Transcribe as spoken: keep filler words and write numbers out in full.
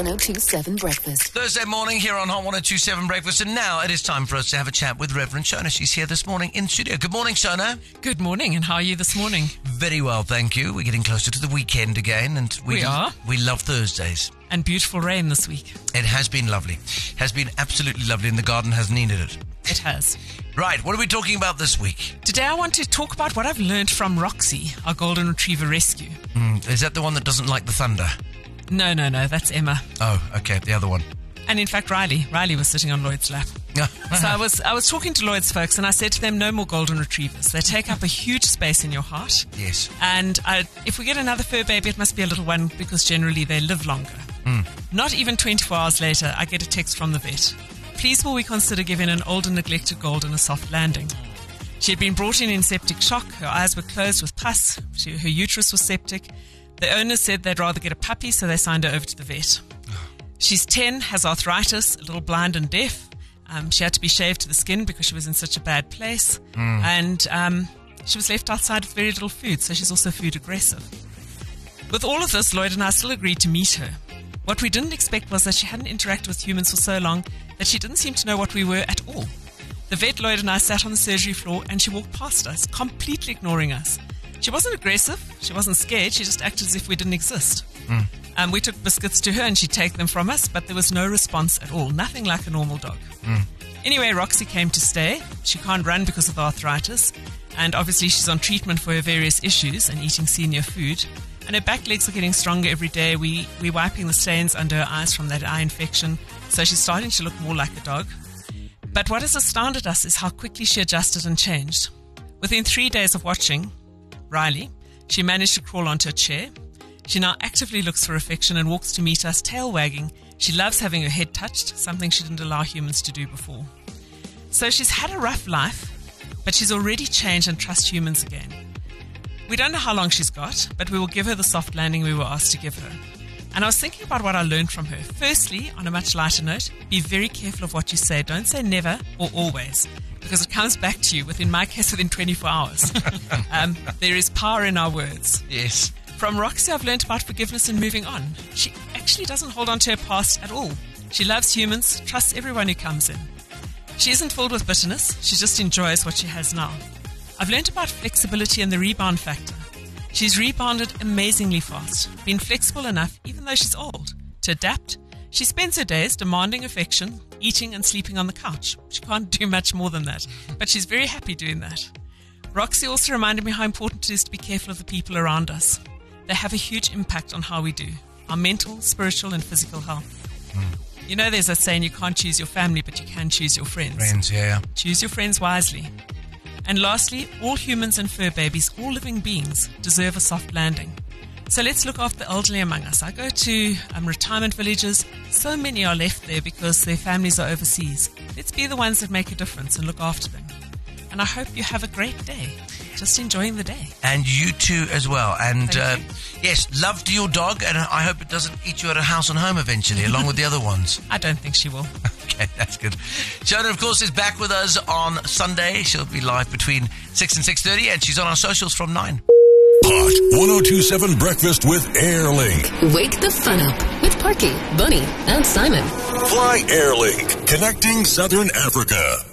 oh two seven Breakfast. Thursday morning here on Hot one oh two seven Breakfast, and now it is time for us to have a chat with Reverend Shona. She's here this morning in studio. Good morning, Shona. Good morning, and how are you this morning? Very well, thank you. We're getting closer to the weekend again, and we, we are. We love Thursdays. And beautiful rain this week. It has been lovely. Has been absolutely lovely, and the garden has needed it. It has. Right, what are we talking about this week? Today I want to talk about what I've learned from Roxy, our Golden Retriever rescue. Mm, is that the one that doesn't like the thunder? No, no, no, that's Emma. Oh, okay, the other one. And in fact, Riley. Riley was sitting on Lloyd's lap. So I was I was talking to Lloyd's folks, and I said to them, no more Golden Retrievers. They take up a huge space in your heart. Yes. And I, if we get another fur baby, it must be a little one, because generally they live longer. Mm. Not even twenty-four hours later, I get a text from the vet. Please will we consider giving an older neglected golden a soft landing? She had been brought in in septic shock. Her eyes were closed with pus. She, her uterus was septic. The owners said they'd rather get a puppy, so they signed her over to the vet. She's ten, has arthritis, a little blind and deaf. Um, she had to be shaved to the skin because she was in such a bad place. Mm. And um, she was left outside with very little food, so she's also food aggressive. With all of this, Lloyd and I still agreed to meet her. What we didn't expect was that she hadn't interacted with humans for so long that she didn't seem to know what we were at all. The vet, Lloyd, and I sat on the surgery floor, and she walked past us, completely ignoring us. She wasn't aggressive. She wasn't scared. She just acted as if we didn't exist. Mm. Um, we took biscuits to her, and she'd take them from us, but there was no response at all. Nothing like a normal dog. Mm. Anyway, Roxy came to stay. She can't run because of arthritis, and obviously she's on treatment for her various issues and eating senior food. And her back legs are getting stronger every day. We, we're wiping the stains under her eyes from that eye infection, so she's starting to look more like a dog. But what has astounded us is how quickly she adjusted and changed. Within three days of watching Riley, she managed to crawl onto a chair. She now actively looks for affection and walks to meet us, tail wagging. She loves having her head touched, something she didn't allow humans to do before. So she's had a rough life, but she's already changed and trusts humans again. We don't know how long she's got, but we will give her the soft landing we were asked to give her. And I was thinking about what I learned from her. Firstly, on a much lighter note, be very careful of what you say. Don't say never or always, because it comes back to you, within my case, within twenty-four hours. um, there is power in our words. Yes. From Roxy, I've learned about forgiveness and moving on. She actually doesn't hold on to her past at all. She loves humans, trusts everyone who comes in. She isn't filled with bitterness. She just enjoys what she has now. I've learned about flexibility and the rebound factor. She's rebounded amazingly fast, been flexible enough, even though she's old, to adapt. She spends her days demanding affection, eating and sleeping on the couch. She can't do much more than that, but she's very happy doing that. Roxy also reminded me how important it is to be careful of the people around us. They have a huge impact on how we do, our mental, spiritual and physical health. Mm. You know, there's a saying, you can't choose your family, but you can choose your friends. Friends, yeah. Choose your friends wisely. And lastly, all humans and fur babies, all living beings, deserve a soft landing. So let's look after the elderly among us. I go to um, retirement villages. So many are left there because their families are overseas. Let's be the ones that make a difference and look after them. And I hope you have a great day. Just enjoying the day. And you too as well. And uh, you. yes, love to your dog, and I hope it doesn't eat you at a house and home eventually, along with the other ones. I don't think she will. Okay, that's good. Shona, of course, is back with us on Sunday. She'll be live between six and six thirty, and she's on our socials from nine. Hot one oh two seven Breakfast with Airlink. Wake the fun up with Parky, Bunny, and Simon. Fly Airlink, connecting Southern Africa.